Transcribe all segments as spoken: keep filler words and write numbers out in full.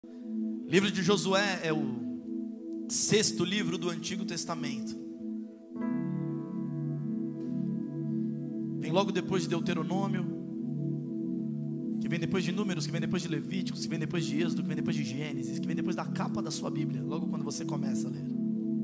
Livro de Josué é o sexto livro do Antigo Testamento. Vem logo depois de Deuteronômio, que vem depois de Números, que vem depois de Levíticos, que vem depois de Êxodo, que vem depois de Gênesis, que vem depois da capa da sua Bíblia, logo quando você começa a ler.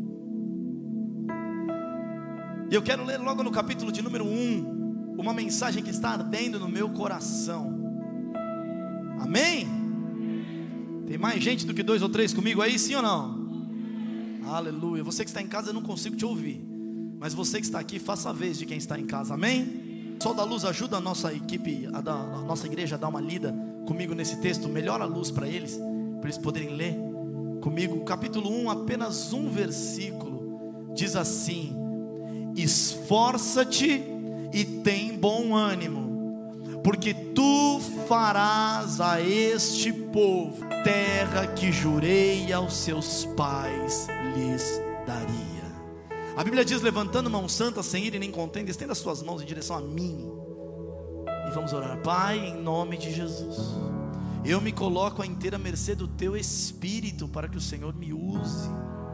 E eu quero ler logo no capítulo de número um, uma mensagem que está ardendo no meu coração. Amém? Tem mais gente do que dois ou três comigo aí, sim ou não? Aleluia. Você que está em casa, eu não consigo te ouvir, mas você que está aqui, faça a vez de quem está em casa. Amém? O Sol da Luz ajuda a nossa equipe, a, dar, a nossa igreja a dar uma lida comigo nesse texto. Melhora a luz para eles, para eles poderem ler comigo. Capítulo um, apenas um versículo, diz assim: esforça-te e tem bom ânimo, porque tu farás a este povo terra que jurei aos seus pais lhes daria. A Bíblia diz: levantando mão santa, sem ira e nem contenda, estenda as suas mãos em direção a mim e vamos orar. Pai, em nome de Jesus, eu me coloco à inteira mercê do teu Espírito, para que o Senhor me use,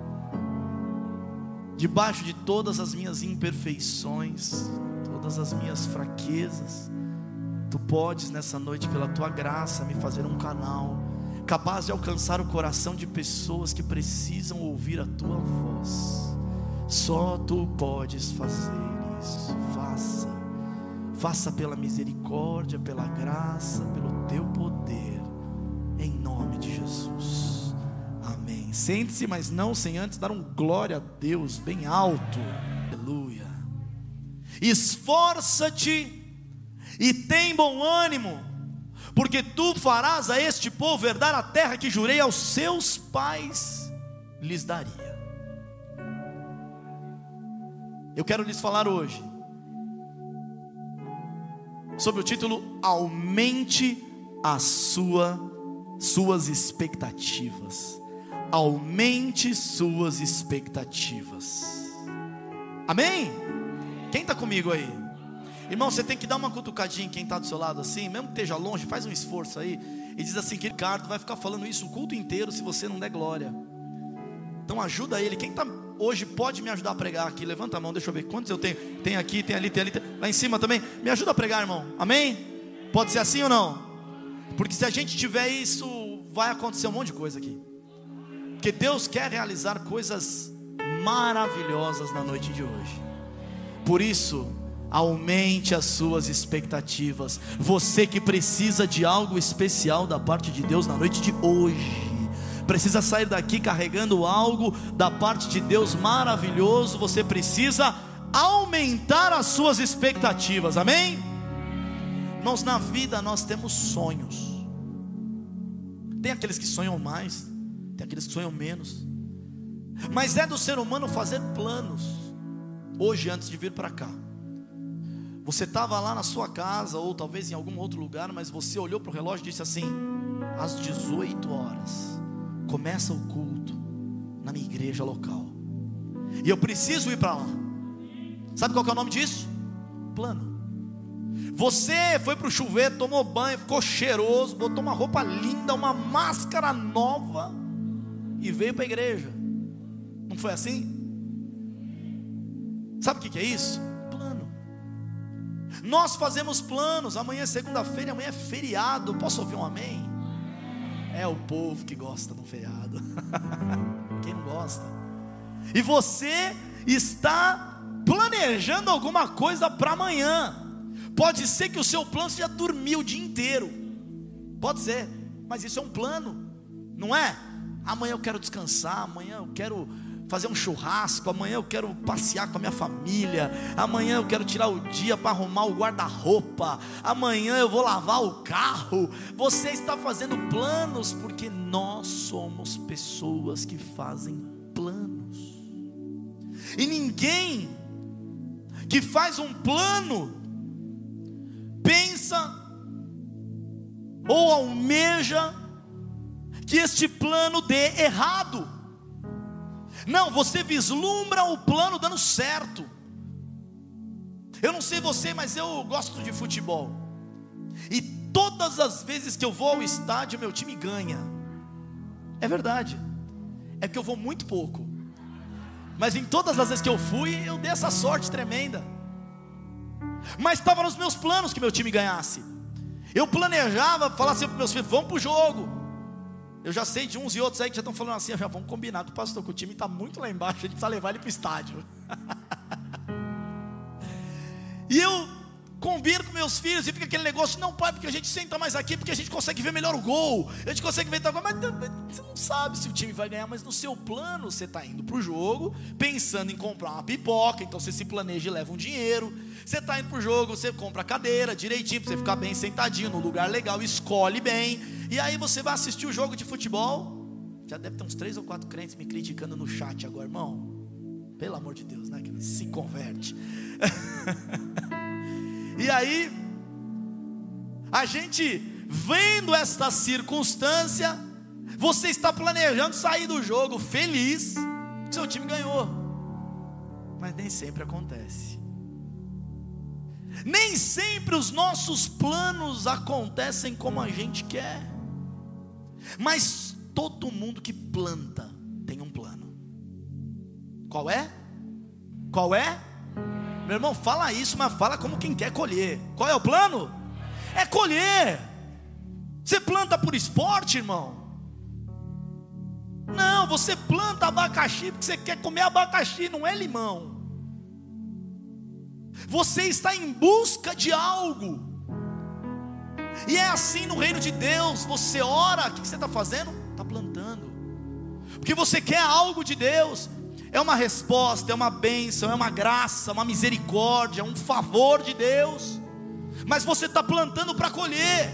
debaixo de todas as minhas imperfeições, todas as minhas fraquezas. Tu podes nessa noite, pela tua graça, me fazer um canal capaz de alcançar o coração de pessoas que precisam ouvir a tua voz. Só tu podes fazer isso. Faça, faça pela misericórdia, pela graça, pelo teu poder, em nome de Jesus. Amém. Sente-se, mas não sem antes dar um glória a Deus bem alto. Aleluia. Esforça-te e tem bom ânimo, porque tu farás a este povo herdar a terra que jurei aos seus pais lhes daria. Eu quero lhes falar hoje sobre o título: aumente a sua, suas expectativas. Aumente suas expectativas. Amém? Quem está comigo aí? Irmão, você tem que dar uma cutucadinha em quem está do seu lado assim, mesmo que esteja longe, faz um esforço aí e diz assim: que Ricardo vai ficar falando isso o culto inteiro se você não der glória. Então ajuda ele. Quem está hoje pode me ajudar a pregar aqui? Levanta a mão, deixa eu ver quantos eu tenho. Tem aqui, tem ali, tem ali, tem... lá em cima também. Me ajuda a pregar, irmão. Amém? Pode ser assim ou não? Porque se a gente tiver isso, vai acontecer um monte de coisa aqui. Porque Deus quer realizar coisas maravilhosas na noite de hoje. Por isso, aumente as suas expectativas. Você que precisa de algo especial da parte de Deus na noite de hoje, precisa sair daqui carregando algo da parte de Deus maravilhoso. Você precisa aumentar as suas expectativas. Amém? Irmãos, na vida nós temos sonhos. Tem aqueles que sonham mais, tem aqueles que sonham menos, mas é do ser humano fazer planos. Hoje, antes de vir para cá, você estava lá na sua casa, ou talvez em algum outro lugar, mas você olhou para o relógio e disse assim: às dezoito horas começa o culto na minha igreja local, e eu preciso ir para lá. Sabe qual que é o nome disso? Plano. Você foi para o chuveiro, tomou banho, ficou cheiroso, botou uma roupa linda, uma máscara nova e veio para a igreja. Não foi assim? Sabe o que que é isso? Plano. Nós fazemos planos. Amanhã é segunda-feira, amanhã é feriado. Posso ouvir um amém? É o povo que gosta do feriado. Quem não gosta? E você está planejando alguma coisa para amanhã. Pode ser que o seu plano seja dormir o dia inteiro. Pode ser, mas isso é um plano, não é? Amanhã eu quero descansar, amanhã eu quero fazer um churrasco, amanhã eu quero passear com a minha família, amanhã eu quero tirar o dia para arrumar o guarda-roupa, amanhã eu vou lavar o carro. Você está fazendo planos, porque nós somos pessoas que fazem planos. E ninguém que faz um plano pensa ou almeja que este plano dê errado. Não, você vislumbra o plano dando certo. Eu não sei você, mas eu gosto de futebol. E todas as vezes que eu vou ao estádio, meu time ganha. É verdade. É que eu vou muito pouco. Mas em todas as vezes que eu fui, eu dei essa sorte tremenda. Mas estava nos meus planos que meu time ganhasse. Eu planejava, falar assim para meus filhos: vamos para o jogo. Eu já sei de uns e outros aí que já estão falando assim: já vamos combinar com o pastor, que o time está muito lá embaixo, a gente precisa levar ele para o estádio. E eu combino com meus filhos e fica aquele negócio: não, pai, porque a gente senta mais aqui, porque a gente consegue ver melhor o gol, a gente consegue ver tal coisa. Mas você não sabe se o time vai ganhar. Mas no seu plano você está indo para o jogo pensando em comprar uma pipoca, então você se planeja e leva um dinheiro. Você está indo para o jogo, você compra a cadeira direitinho, para você ficar bem sentadinho, num lugar legal, escolhe bem. E aí você vai assistir o jogo de futebol. Já deve ter uns três ou quatro crentes me criticando no chat agora, irmão. Pelo amor de Deus, né? Que se converte. E aí, a gente vendo esta circunstância, você está planejando sair do jogo feliz, que seu time ganhou. Mas nem sempre acontece. Nem sempre os nossos planos acontecem como a gente quer. Mas todo mundo que planta tem um plano. Qual é? Qual é? Meu irmão, fala isso, mas fala como quem quer colher. Qual é o plano? É colher. Você planta por esporte, irmão? Não, você planta abacaxi porque você quer comer abacaxi, não é limão. Você está em busca de algo. E é assim no reino de Deus. Você ora, o que você está fazendo? Está plantando. Porque você quer algo de Deus. É uma resposta, é uma bênção, é uma graça, uma misericórdia, é um favor de Deus. Mas você está plantando para colher.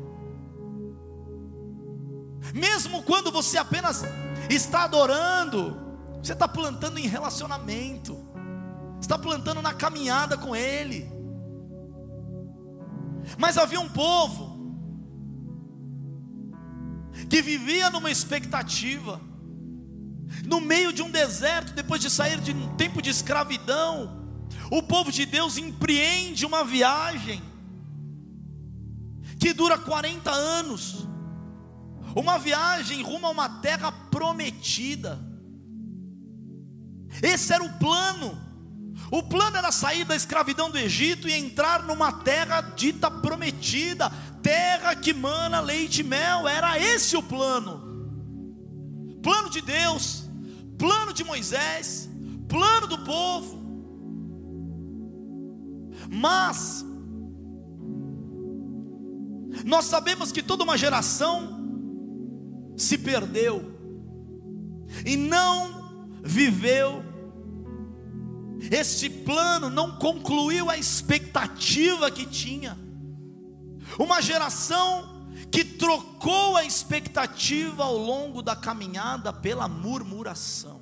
Mesmo quando você apenas está adorando, você está plantando em relacionamento, está plantando na caminhada com Ele. Mas havia um povo que vivia numa expectativa. No meio de um deserto, depois de sair de um tempo de escravidão, o povo de Deus empreende uma viagem que dura quarenta anos. Uma viagem rumo a uma terra prometida. Esse era o plano. O plano era sair da escravidão do Egito e entrar numa terra dita prometida, terra que mana leite e mel. Era esse o plano. Plano de Deus, plano de Moisés, plano do povo. Mas nós sabemos que toda uma geração se perdeu e não viveu este plano, não concluiu a expectativa que tinha. Uma geração que trocou a expectativa ao longo da caminhada pela murmuração.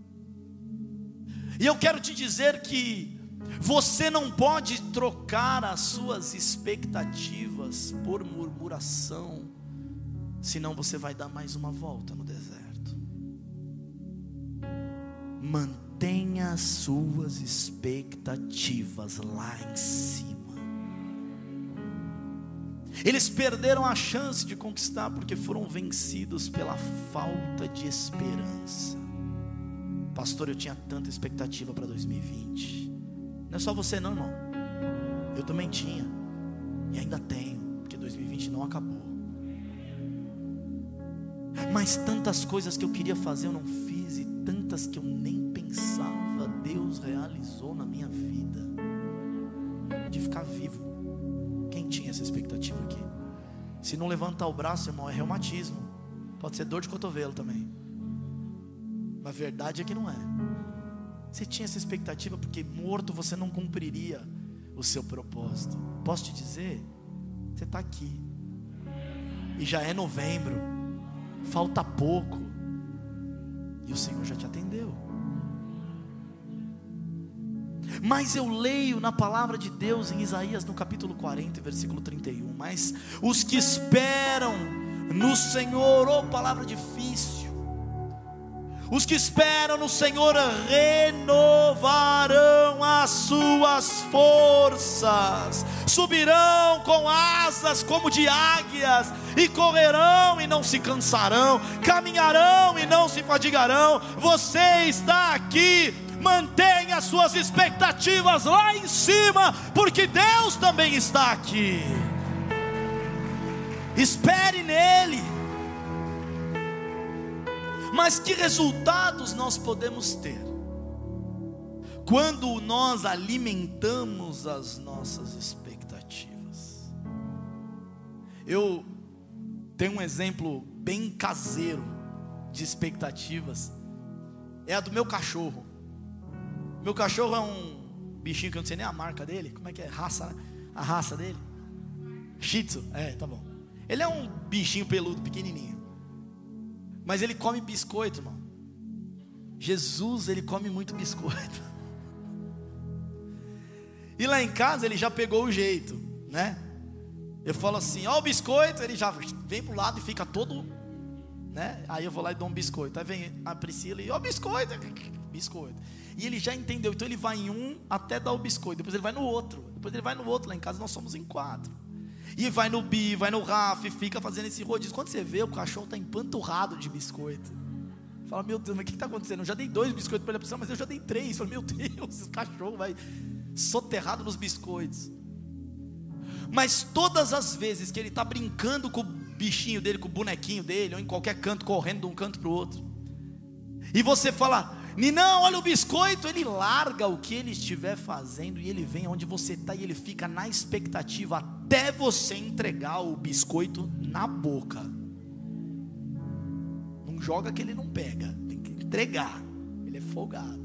E eu quero te dizer que você não pode trocar as suas expectativas por murmuração, senão você vai dar mais uma volta no deserto. Mantenha as suas expectativas lá em cima. Eles perderam a chance de conquistar porque foram vencidos pela falta de esperança. Pastor, eu tinha tanta expectativa para dois mil e vinte. Não é só você não, irmão. Eu também tinha. E ainda tenho, porque dois mil e vinte não acabou. Mas tantas coisas que eu queria fazer eu não fiz, e tantas que eu nem pensava, Deus realizou na minha vida. De ficar vivo. Quem tinha essa expectativa aqui? Se não levantar o braço, irmão, é reumatismo. Pode ser dor de cotovelo também. Mas a verdade é que não é. Você tinha essa expectativa porque morto você não cumpriria o seu propósito. Posso te dizer? Você está aqui. E já é novembro. Falta pouco. E o Senhor já te atendeu. Mas eu leio na palavra de Deus em Isaías no capítulo quarenta, versículo trinta e um. Mas os que esperam no Senhor, oh palavra difícil, Os que esperam no Senhor renovarão as suas forças, subirão com asas como de águias, e correrão e não se cansarão, caminharão e não se fadigarão. Você está aqui, mantenha suas expectativas lá em cima, porque Deus também está aqui. Espere nele. Mas que resultados nós podemos ter quando nós alimentamos as nossas expectativas? Eu tenho um exemplo bem caseiro de expectativas, é a do meu cachorro. Meu cachorro é um bichinho que eu não sei nem a marca dele, como é que é? Raça, né? A raça dele? Shih Tzu, é, tá bom. Ele é um bichinho peludo, pequenininho. Mas ele come biscoito, irmão. Jesus, ele come muito biscoito. E lá em casa ele já pegou o jeito, né? Eu falo assim, ó o biscoito, ele já vem pro lado e fica todo, né? Aí eu vou lá e dou um biscoito. Aí vem a Priscila e ó biscoito, biscoito. E ele já entendeu, então ele vai em um até dar o biscoito, depois ele vai no outro, depois ele vai no outro. Lá em casa nós somos em quatro. E vai no Bi, vai no Rafa, e fica fazendo esse rodízio. Quando você vê, o cachorro está empanturrado de biscoito. Fala, meu Deus, mas o que está acontecendo? Eu já dei dois biscoitos para ele, mas eu já dei três. Fala, meu Deus, o cachorro vai soterrado nos biscoitos. Mas todas as vezes que ele está brincando com o bichinho dele, com o bonequinho dele, ou em qualquer canto, correndo de um canto para o outro, e você fala, Ninão, olha o biscoito, ele larga o que ele estiver fazendo e ele vem onde você está e ele fica na expectativa até você entregar o biscoito na boca. Não joga que ele não pega, tem que entregar, ele é folgado.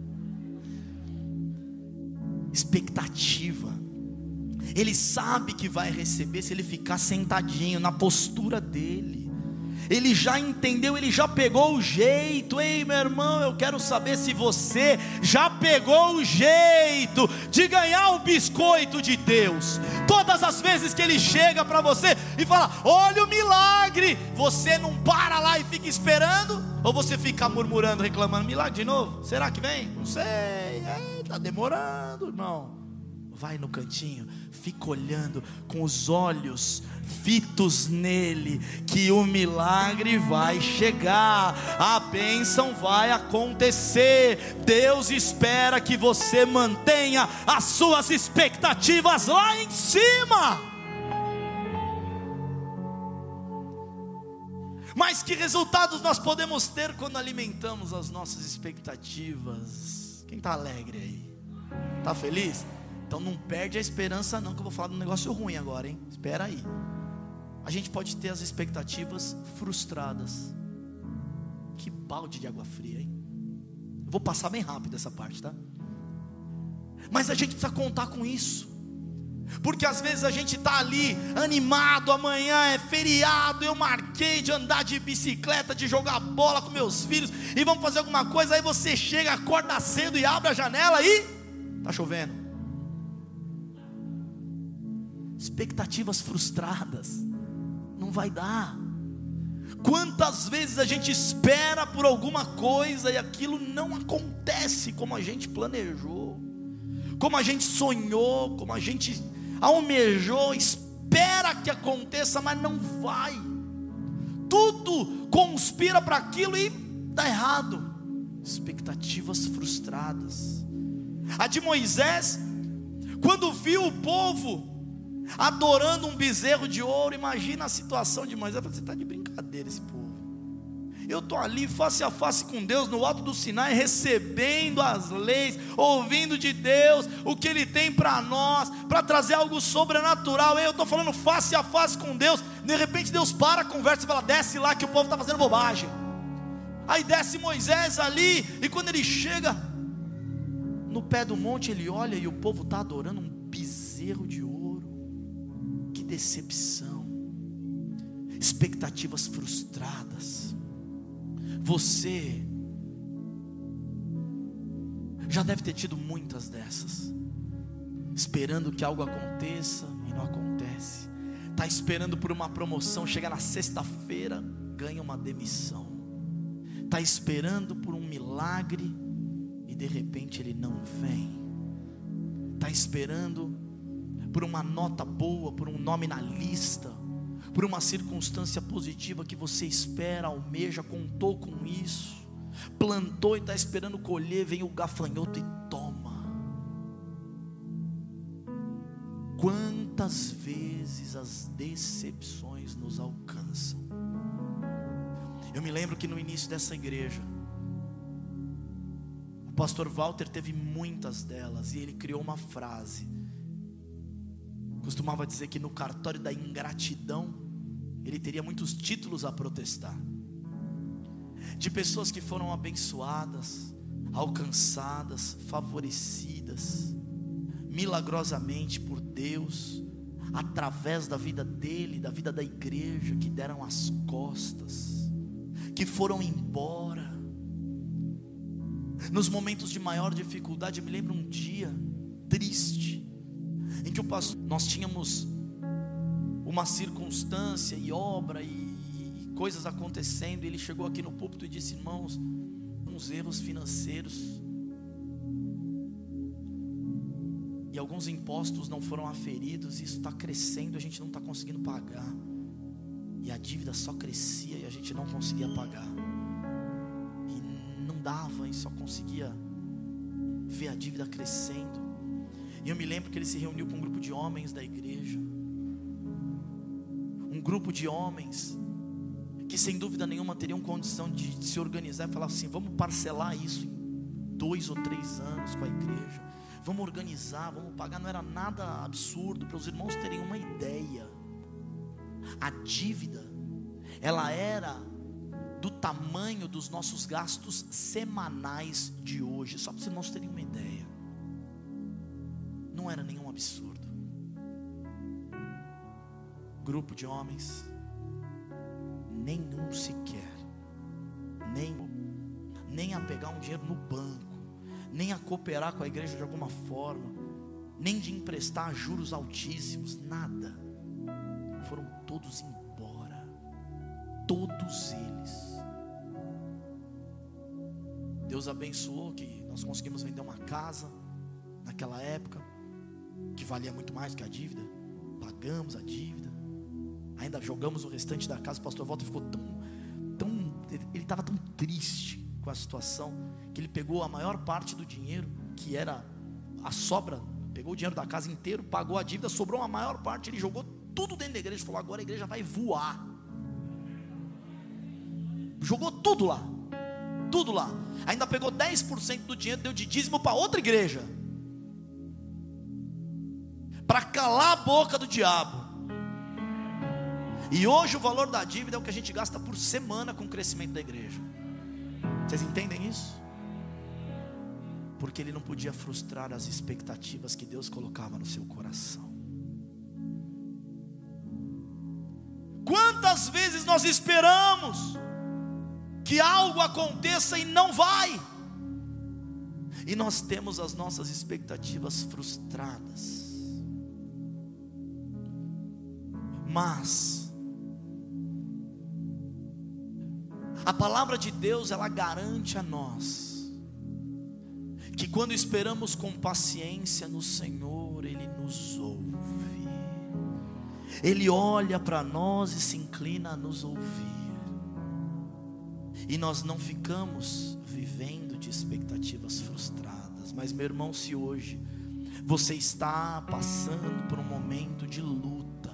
Expectativa. Ele sabe que vai receber se ele ficar sentadinho na postura dele. Ele já entendeu, ele já pegou o jeito. Ei, meu irmão, eu quero saber se você já pegou o jeito de ganhar o biscoito de Deus. Todas as vezes que ele chega para você e fala, olha o milagre, você não para lá e fica esperando? Ou você fica murmurando, reclamando, milagre de novo? Será que vem? Não sei, está demorando, irmão. Vai no cantinho, fica olhando com os olhos fitos nele, que o milagre vai chegar, a bênção vai acontecer. Deus espera que você mantenha as suas expectativas lá em cima. Mas que resultados nós podemos ter quando alimentamos as nossas expectativas? Quem está alegre aí? Está feliz? Então não perde a esperança não, que eu vou falar de um negócio ruim agora, hein? Espera aí. A gente pode ter as expectativas frustradas. Que balde de água fria, hein? Eu vou passar bem rápido essa parte, tá? Mas a gente precisa contar com isso. Porque às vezes a gente está ali animado, amanhã é feriado, eu marquei de andar de bicicleta, de jogar bola com meus filhos, e vamos fazer alguma coisa. Aí você chega, acorda cedo e abre a janela e está chovendo. Expectativas frustradas, não vai dar. Quantas vezes a gente espera por alguma coisa e aquilo não acontece como a gente planejou, como a gente sonhou, como a gente almejou, espera que aconteça, mas não vai. Tudo conspira para aquilo e dá errado. Expectativas frustradas. A de Moisés, quando viu o povo adorando um bezerro de ouro, imagina a situação de Moisés. Você está de brincadeira, esse povo. Eu estou ali face a face com Deus, no alto do Sinai, recebendo as leis, ouvindo de Deus o que Ele tem para nós, para trazer algo sobrenatural. Eu estou falando face a face com Deus. De repente Deus para a conversa e fala, desce lá que o povo está fazendo bobagem. Aí desce Moisés ali, e quando ele chega no pé do monte, ele olha e o povo está adorando um bezerro de ouro. Que decepção. Expectativas frustradas. Você já deve ter tido muitas dessas, esperando que algo aconteça e não acontece. Está esperando por uma promoção, chega na sexta-feira, ganha uma demissão. está esperando por um milagre e de repente ele não vem, está esperando por uma nota boa, por um nome na lista, por uma circunstância positiva que você espera, almeja, contou com isso, plantou e está esperando colher, vem o gafanhoto e toma. Quantas vezes as decepções nos alcançam? Eu me lembro que no início dessa igreja, o pastor Walter teve muitas delas, e ele criou uma frase. Costumava dizer que no cartório da ingratidão ele teria muitos títulos a protestar, de pessoas que foram abençoadas, alcançadas, favorecidas milagrosamente por Deus, através da vida dele, da vida da igreja, que deram as costas, que foram embora. Nos momentos de maior dificuldade, eu me lembro um dia triste, em que o pastor, nós tínhamos uma circunstância e obra e, e coisas acontecendo, e ele chegou aqui no púlpito e disse: irmãos, uns erros financeiros, e alguns impostos não foram aferidos, e isso está crescendo, a gente não está conseguindo pagar, e a dívida só crescia e a gente não conseguia pagar, e não dava, e só conseguia ver a dívida crescendo. E eu me lembro que ele se reuniu com um grupo de homens da igreja, um grupo de homens que sem dúvida nenhuma teriam condição de se organizar e falar assim: vamos parcelar isso em dois ou três anos com a igreja, vamos organizar, vamos pagar. Não era nada absurdo, para os irmãos terem uma ideia. A dívida, ela era do tamanho dos nossos gastos semanais de hoje, só para os irmãos terem uma ideia. Não era nenhum absurdo. Grupo de homens, nenhum sequer, nem, nem a pegar um dinheiro no banco, nem a cooperar com a igreja de alguma forma, nem de emprestar juros altíssimos, nada. Foram todos embora, todos eles. Deus abençoou que nós conseguimos vender uma casa naquela época, que valia muito mais que a dívida. Pagamos a dívida, ainda jogamos o restante da casa. O pastor Walter ficou tão, tão ele estava tão triste com a situação, que ele pegou a maior parte do dinheiro, que era a sobra, pegou o dinheiro da casa inteiro, pagou a dívida, sobrou a maior parte, ele jogou tudo dentro da igreja, falou: agora a igreja vai voar. Jogou tudo lá, tudo lá. Ainda pegou dez por cento do dinheiro, deu de dízimo para outra igreja, para calar a boca do diabo. E hoje o valor da dívida é o que a gente gasta por semana com o crescimento da igreja. Vocês entendem isso? Porque ele não podia frustrar as expectativas que Deus colocava no seu coração. Quantas vezes nós esperamos que algo aconteça e não vai, e nós temos as nossas expectativas frustradas. Mas a palavra de Deus, ela garante a nós que quando esperamos com paciência no Senhor, Ele nos ouve. Ele olha para nós e se inclina a nos ouvir. E nós não ficamos vivendo de expectativas frustradas. Mas meu irmão, se hoje você está passando por um momento de luta,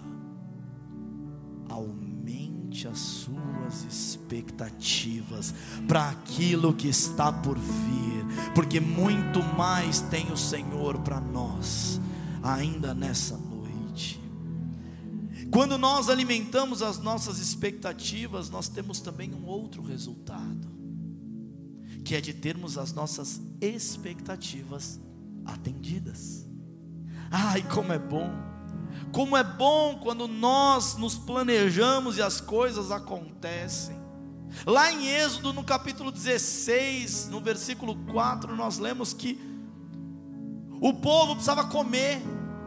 aumente as suas expectativas para aquilo que está por vir, porque muito mais tem o Senhor para nós ainda nessa noite. Quando nós alimentamos as nossas expectativas, nós temos também um outro resultado, que é de termos as nossas expectativas atendidas. Ai, como é bom! Como é bom quando nós nos planejamos e as coisas acontecem. Lá em Êxodo, no capítulo dezesseis, no versículo quatro, nós lemos que o povo precisava comer,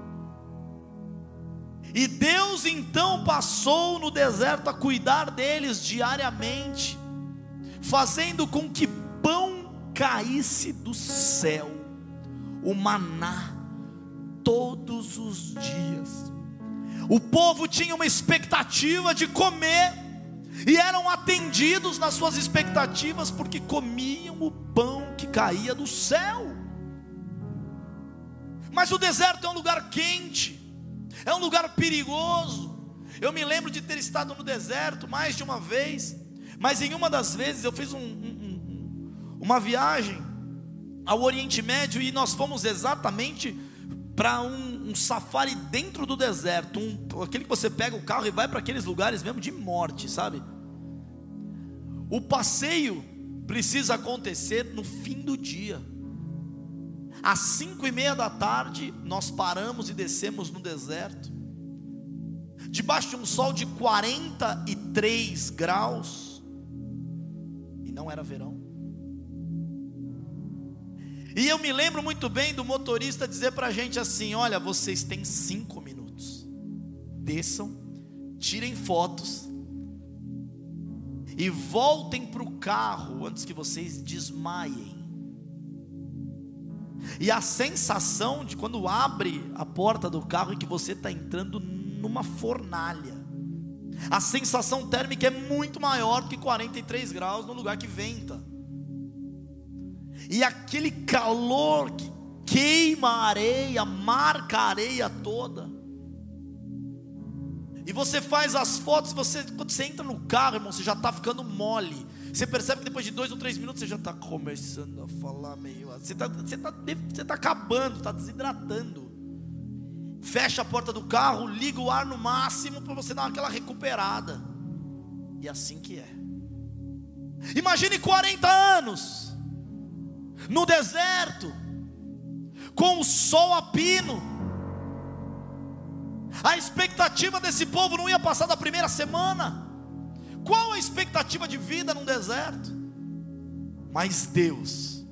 e Deus então passou no deserto a cuidar deles diariamente, fazendo com que pão caísse do céu, o maná, todos os dias. O povo tinha uma expectativa de comer, e eram atendidos nas suas expectativas, porque comiam o pão que caía do céu. Mas o deserto é um lugar quente, é um lugar perigoso. Eu me lembro de ter estado no deserto mais de uma vez, mas em uma das vezes eu fiz um, um, uma viagem ao Oriente Médio, e nós fomos exatamente para um, um safari dentro do deserto, um, aquele que você pega o carro e vai para aqueles lugares mesmo de morte, sabe? O passeio precisa acontecer no fim do dia. Às cinco e meia da tarde nós paramos e descemos no deserto, debaixo de um sol de quarenta e três graus, e não era verão. E eu me lembro muito bem do motorista dizer para a gente assim: olha, vocês têm cinco minutos, desçam, tirem fotos e voltem para o carro antes que vocês desmaiem. E a sensação de quando abre a porta do carro e que você está entrando numa fornalha, a sensação térmica é muito maior do que quarenta e três graus no lugar que venta. E aquele calor que queima a areia, marca a areia toda. E você faz as fotos, você, quando você entra no carro, irmão, você já está ficando mole. Você percebe que depois de dois ou três minutos você já está começando a falar meio... Você está você tá, você tá acabando, está desidratando. Fecha a porta do carro, liga o ar no máximo para você dar aquela recuperada. E assim que é. Imagine quarenta anos no deserto, com o sol a pino. A expectativa desse povo não ia passar da primeira semana. Qual a expectativa de vida num deserto? Mas Deus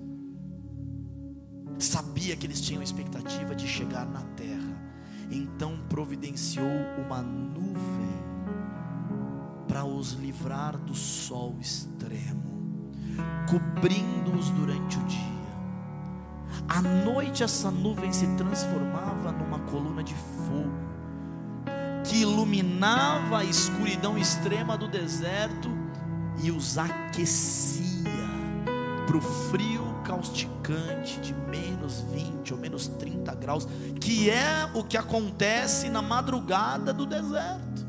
sabia que eles tinham expectativa de chegar na terra, então providenciou uma nuvem para os livrar do sol extremo, cobrindo-os durante o dia. À noite essa nuvem se transformava numa coluna de fogo, que iluminava a escuridão extrema do deserto e os aquecia para o frio causticante de menos vinte ou menos trinta graus, que é o que acontece na madrugada do deserto.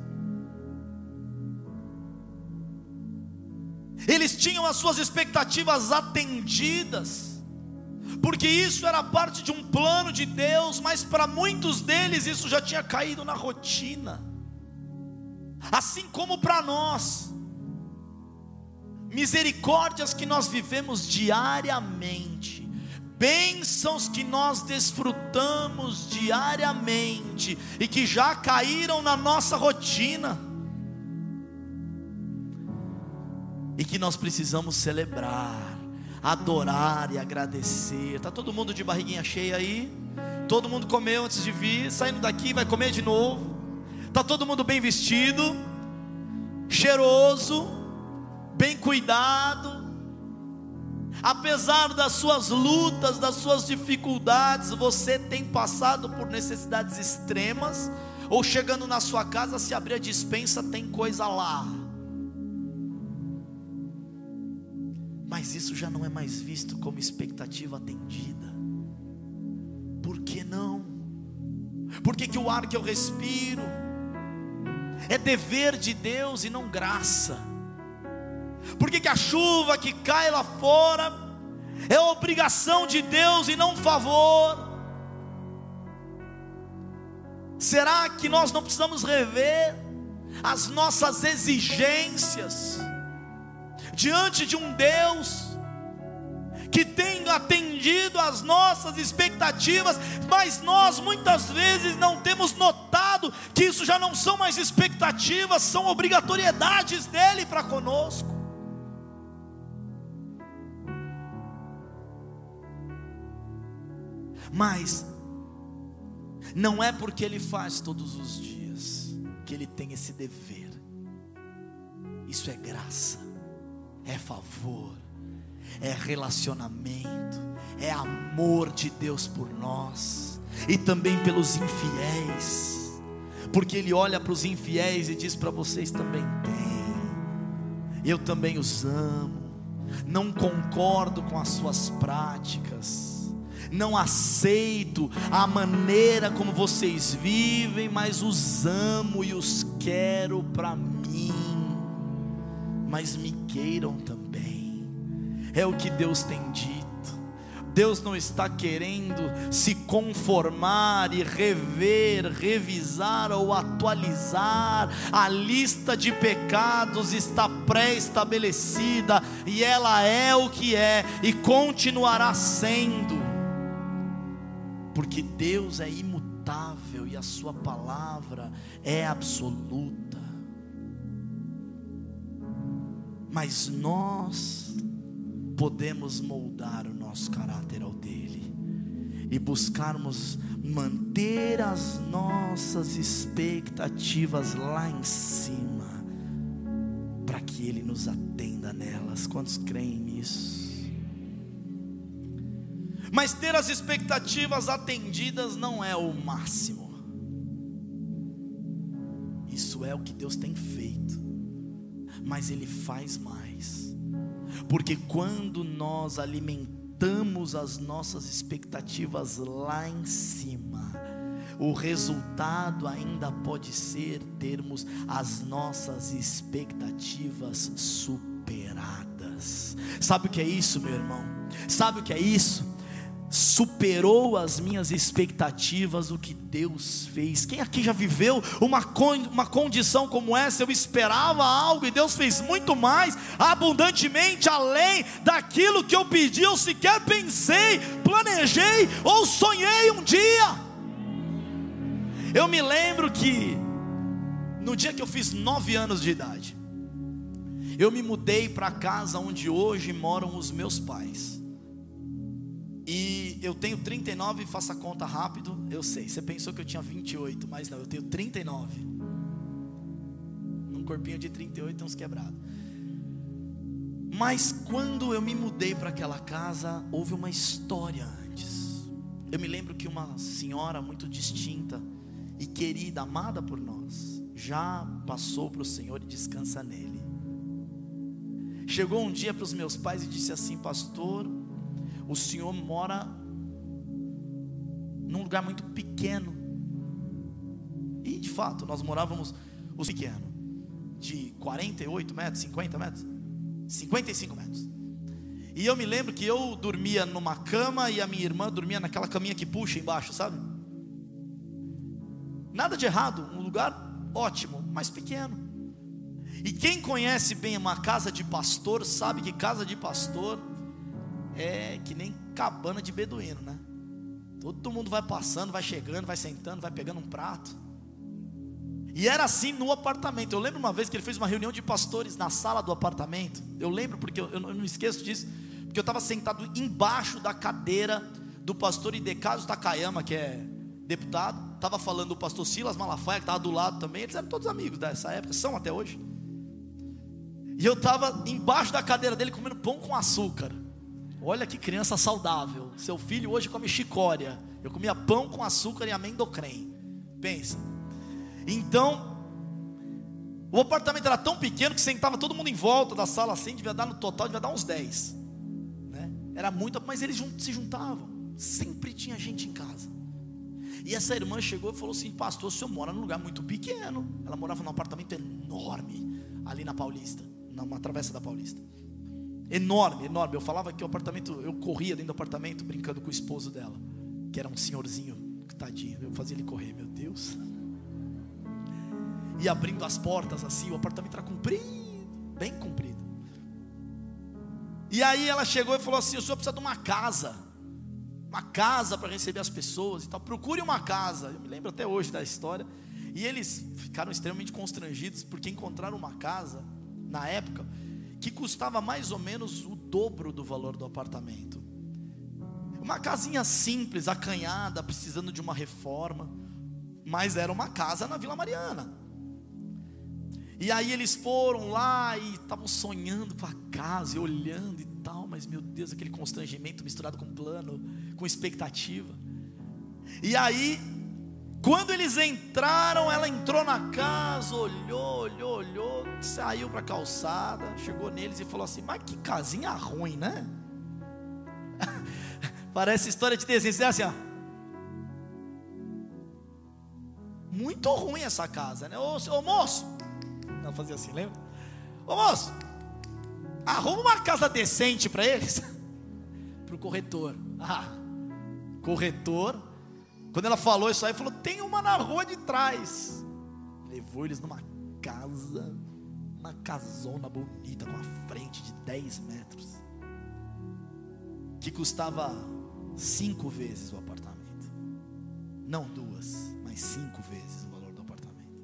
Eles tinham as suas expectativas atendidas, porque isso era parte de um plano de Deus, mas para muitos deles isso já tinha caído na rotina. Assim como para nós, misericórdias que nós vivemos diariamente, bênçãos que nós desfrutamos diariamente e que já caíram na nossa rotina, e que nós precisamos celebrar, adorar e agradecer. Está todo mundo de barriguinha cheia aí? Todo mundo comeu antes de vir, saindo daqui vai comer de novo. Está todo mundo bem vestido, cheiroso, bem cuidado. Apesar das suas lutas, das suas dificuldades, você tem passado por necessidades extremas, ou chegando na sua casa, se abrir a despensa, tem coisa lá. Mas isso já não é mais visto como expectativa atendida. Por que não? Por que que o ar que eu respiro é dever de Deus e não graça? Por que que a chuva que cai lá fora é obrigação de Deus e não favor? Será que nós não precisamos rever as nossas exigências diante de um Deus que tem atendido às nossas expectativas, mas nós muitas vezes não temos notado que isso já não são mais expectativas, são obrigatoriedades dele para conosco. Mas não é porque ele faz todos os dias que ele tem esse dever. Isso é graça. é favor, é relacionamento, é amor de Deus por nós e também pelos infiéis, porque Ele olha para os infiéis e diz: para vocês também tem, eu também os amo, não concordo com as suas práticas, não aceito a maneira como vocês vivem, mas os amo e os quero para mim, mas me queiram também. É o que Deus tem dito. Deus não está querendo se conformar e rever, revisar ou atualizar. A lista de pecados está pré-estabelecida e ela é o que é e continuará sendo, porque Deus é imutável e a sua palavra é absoluta. Mas nós podemos moldar o nosso caráter ao dele e buscarmos manter as nossas expectativas lá em cima, para que ele nos atenda nelas. Quantos creem nisso? Mas ter as expectativas atendidas não é o máximo. Isso é o que Deus tem feito, mas Ele faz mais. Porque quando nós alimentamos as nossas expectativas lá em cima, o resultado ainda pode ser termos as nossas expectativas superadas. Sabe o que é isso, meu irmão? Sabe o que é isso? Superou as minhas expectativas o que Deus fez. Quem aqui já viveu uma, con- uma condição como essa? Eu esperava algo e Deus fez muito mais, abundantemente além daquilo que eu pedi, eu sequer pensei, planejei ou sonhei um dia. Eu me lembro que no dia que eu fiz nove anos de idade, eu me mudei para a casa onde hoje moram os meus pais. E eu tenho trinta e nove, faça a conta rápido. Eu sei, você pensou que eu tinha vinte e oito, mas não, eu tenho trinta e nove. Num corpinho de trinta e oito tem uns quebrados. Mas quando eu me mudei para aquela casa, houve uma história antes. Eu me lembro que uma senhora muito distinta e querida, amada por nós, já passou para o Senhor e descansa nele. Chegou um dia para os meus pais e disse assim: pastor, o senhor mora num lugar muito pequeno. E de fato nós morávamos, os pequeno, de quarenta e oito metros, cinquenta metros, cinquenta e cinco metros. E eu me lembro que eu dormia numa cama e a minha irmã dormia naquela caminha que puxa embaixo, sabe? Nada de errado, um lugar ótimo, mas pequeno. E quem conhece bem uma casa de pastor sabe que casa de pastor é que nem cabana de beduíno, né? Todo mundo vai passando, vai chegando, vai sentando, vai pegando um prato. E era assim no apartamento. Eu lembro uma vez que ele fez uma reunião de pastores na sala do apartamento. Eu lembro porque eu, eu não esqueço disso, porque eu estava sentado embaixo da cadeira do pastor Idecaso Takayama, que é deputado. Estava falando o pastor Silas Malafaia, que estava do lado também. Eles eram todos amigos dessa época, são até hoje. E eu estava embaixo da cadeira dele comendo pão com açúcar. Olha que criança saudável. Seu filho hoje come chicória. Eu comia pão com açúcar e amendocrem. Pensa. Então, o apartamento era tão pequeno que sentava todo mundo em volta da sala assim. Devia dar no total, devia dar uns dez, né? Era muito, mas eles se juntavam. Sempre tinha gente em casa. E essa irmã chegou e falou assim: pastor, o senhor mora num lugar muito pequeno. Ela morava num apartamento enorme ali na Paulista, numa travessa da Paulista. Enorme, enorme. Eu falava que o apartamento, eu corria dentro do apartamento brincando com o esposo dela, que era um senhorzinho, tadinho. Eu fazia ele correr, meu Deus. E abrindo as portas assim, o apartamento era comprido, bem comprido. E aí ela chegou e falou assim: o senhor precisa de uma casa, uma casa para receber as pessoas e tal. Procure uma casa. Eu me lembro até hoje da história. E eles ficaram extremamente constrangidos porque encontraram uma casa na época que custava mais ou menos o dobro do valor do apartamento. Uma casinha simples, acanhada, precisando de uma reforma, mas era uma casa na Vila Mariana. E aí eles foram lá e estavam sonhando com a casa e olhando e tal, mas meu Deus, aquele constrangimento misturado com plano, com expectativa. E aí, quando eles entraram, ela entrou na casa, olhou, olhou, olhou, saiu para a calçada, chegou neles e falou assim: mas que casinha ruim, né? Parece história de desenho, é assim, ó. Muito ruim essa casa, né? Ô, ô moço, não fazia assim, lembra? Ô moço, arruma uma casa decente para eles. Para o corretor. Ah, corretor. Quando ela falou isso aí, falou: tem uma na rua de trás. Levou eles numa casa, uma casona bonita, com a frente de dez metros, que custava cinco vezes o apartamento. Não duas, mas cinco vezes o valor do apartamento.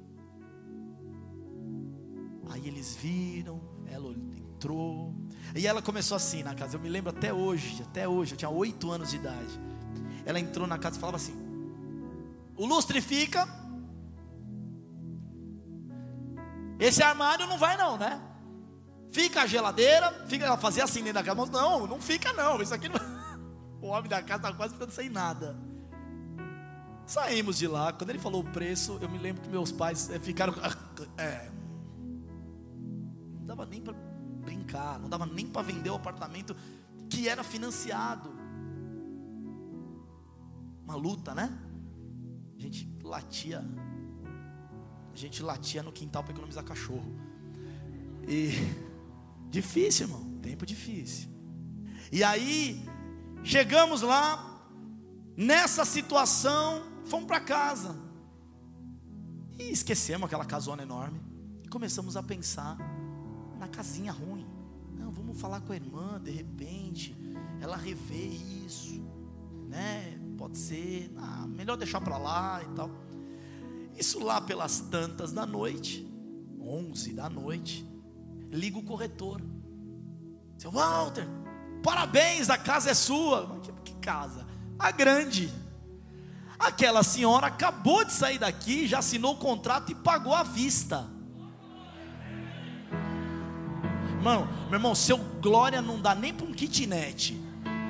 Aí eles viram, ela entrou, e ela começou assim na casa. Eu me lembro até hoje, até hoje, eu tinha oito anos de idade. Ela entrou na casa e falava assim: o lustre fica, esse armário não vai não, né? Fica a geladeira, fica. Ela fazia assim dentro da casa, mas não, não fica não, isso aqui não. O homem da casa estava quase ficando sem nada. Saímos de lá. Quando ele falou o preço, eu me lembro que meus pais ficaram, é, não dava nem para brincar, não dava nem para vender o apartamento que era financiado. Uma luta, né? A gente latia, a gente latia no quintal para economizar cachorro. E difícil, irmão, tempo difícil. E aí chegamos lá, nessa situação, fomos para casa e esquecemos aquela casona enorme e começamos a pensar na casinha ruim. Não, vamos falar com a irmã, de repente ela revê isso, né? Pode ser, ah, melhor deixar para lá e tal. Isso lá pelas tantas da noite, onze da noite, liga o corretor: seu Walter, parabéns, a casa é sua. Mas que, que casa? A grande. Aquela senhora acabou de sair daqui, já assinou o contrato e pagou à vista. Irmão, meu irmão, seu glória não dá nem para um kitnet.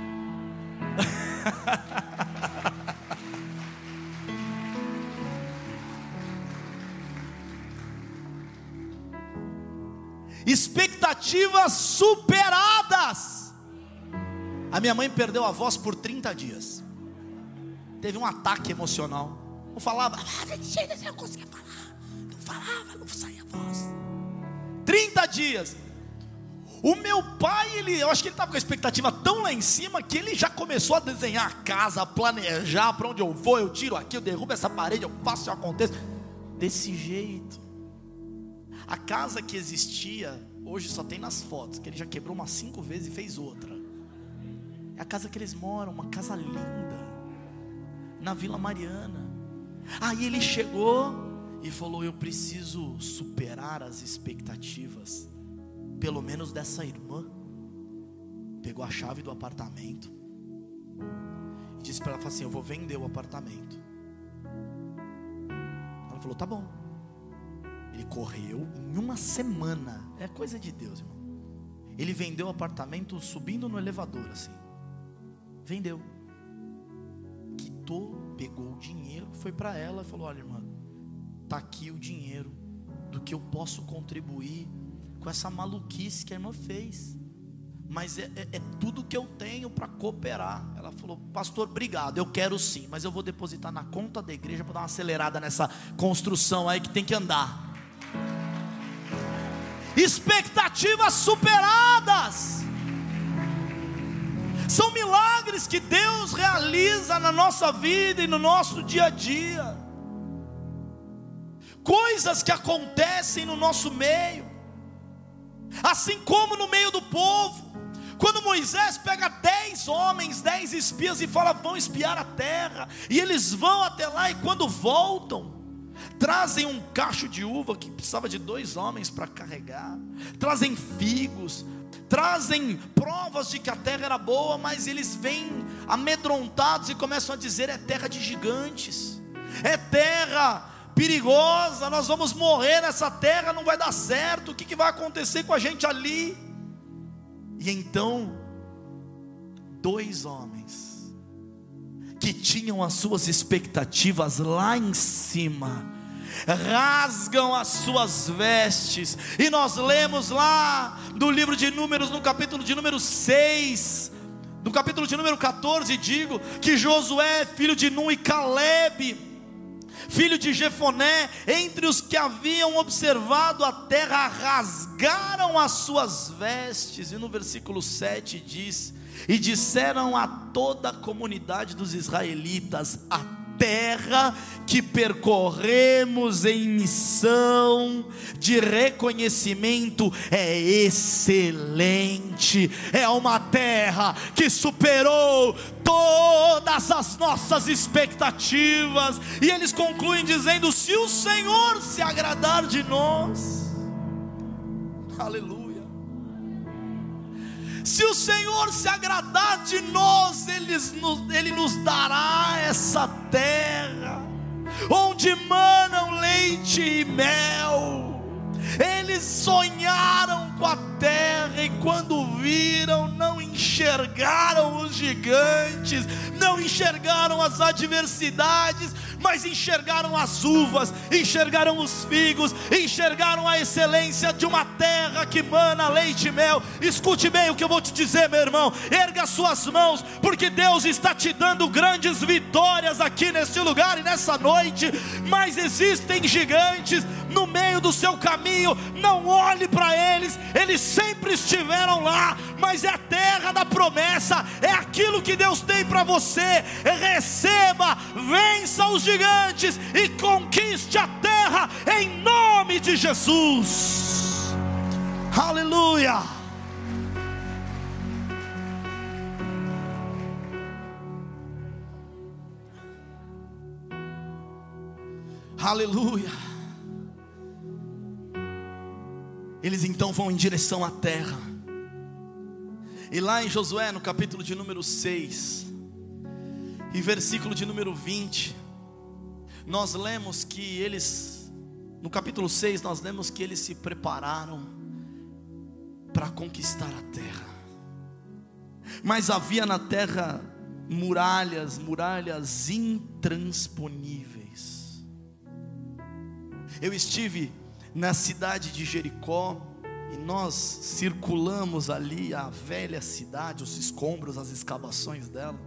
Expectativas superadas. A minha mãe perdeu a voz por trinta dias. Teve um ataque emocional. Não falava, ah, não conseguia falar. Não falava, não saía a voz. trinta dias. O meu pai, ele, eu acho que ele estava com a expectativa tão lá em cima que ele já começou a desenhar a casa, a planejar para onde eu vou, eu tiro aqui, eu derrubo essa parede, eu faço, eu aconteço. Desse jeito. A casa que existia, hoje só tem nas fotos, que ele já quebrou umas cinco vezes e fez outra. É a casa que eles moram, uma casa linda, na Vila Mariana. Aí ele chegou e falou: eu preciso superar as expectativas, pelo menos dessa irmã. Pegou a chave do apartamento e disse para ela, assim: eu vou vender o apartamento. Ela falou: tá bom. Ele correu em uma semana, é coisa de Deus, irmão. Ele vendeu o apartamento subindo no elevador assim. Vendeu, quitou, pegou o dinheiro, foi para ela e falou: olha, irmã, tá aqui o dinheiro do que eu posso contribuir com essa maluquice que a irmã fez, mas é, é, é tudo que eu tenho para cooperar. Ela falou: pastor, obrigado, eu quero sim, mas eu vou depositar na conta da igreja para dar uma acelerada nessa construção aí que tem que andar. Expectativas superadas. São milagres que Deus realiza na nossa vida e no nosso dia a dia. Coisas que acontecem no nosso meio, assim como no meio do povo. Quando Moisés pega dez homens, dez espias e fala: vão espiar a terra. E eles vão até lá, e quando voltam, trazem um cacho de uva que precisava de dois homens para carregar, trazem figos, trazem provas de que a terra era boa, mas eles vêm amedrontados e começam a dizer: é terra de gigantes, é terra perigosa, nós vamos morrer nessa terra, não vai dar certo, o que, que vai acontecer com a gente ali? E então, dois homens, que tinham as suas expectativas lá em cima, rasgam as suas vestes, e nós lemos lá do livro de Números, no capítulo de número seis, no capítulo de número quatorze, digo, que Josué, filho de Nun, e Calebe, filho de Jefoné, entre os que haviam observado a terra, rasgaram as suas vestes, e no versículo sete diz: e disseram a toda a comunidade dos israelitas: a terra que percorremos em missão de reconhecimento é excelente, é uma terra que superou todas as nossas expectativas. E eles concluem dizendo: se o Senhor se agradar de nós, aleluia, se o Senhor se agradar de nós, Ele nos, Ele nos dará essa terra, onde manam leite e mel. Eles sonharam com a terra, e quando viram, não enxergaram os gigantes, não enxergaram as adversidades, mas enxergaram as uvas, enxergaram os figos, enxergaram a excelência de uma terra que mana leite e mel. Escute bem o que eu vou te dizer, meu irmão, erga suas mãos, porque Deus está te dando grandes vitórias aqui neste lugar e nessa noite. Mas existem gigantes no meio do seu caminho, não olhe para eles, eles sempre estiveram lá, mas é a terra da promessa, é aquilo que Deus tem para você. Receba, vença os gigantes e conquiste a terra em nome de Jesus. Aleluia. Aleluia. Eles então vão em direção à terra, e lá em Josué, no capítulo de número seis, e versículo de número vinte, nós lemos que eles, no capítulo seis, nós lemos que eles se prepararam para conquistar a terra. Mas havia na terra muralhas, muralhas intransponíveis. Eu estive na cidade de Jericó, e nós circulamos ali a velha cidade, os escombros, as escavações dela.